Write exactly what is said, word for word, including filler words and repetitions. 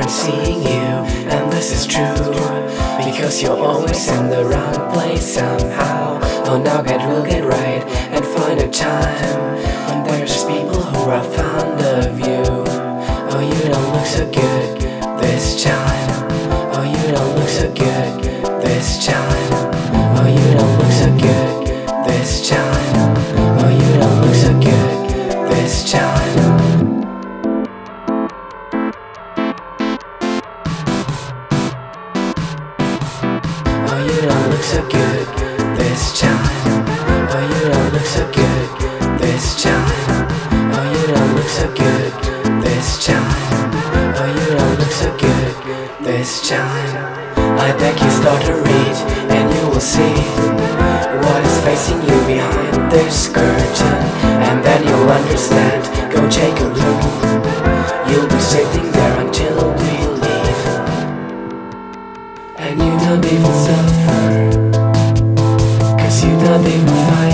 seeing you, and this is true, because you're always in the wrong place somehow. Oh, now get real, get right, and find a time when there's just people who are fond of you. Oh, you don't look so good this time. Oh, you don't look so good this time. Oh, you don't look so good this time. Oh, you don't look so good this time. Oh, you don't look so good this time. Oh, you don't look so good this time. Oh, you don't look so good this time. Oh, you don't look so good this time. I beg you, start to read, and you will see what is facing you behind this curtain, and then you'll understand. Go take a look. You'll be sitting there until we leave, and you don't even suffer, 'cause you don't even fight.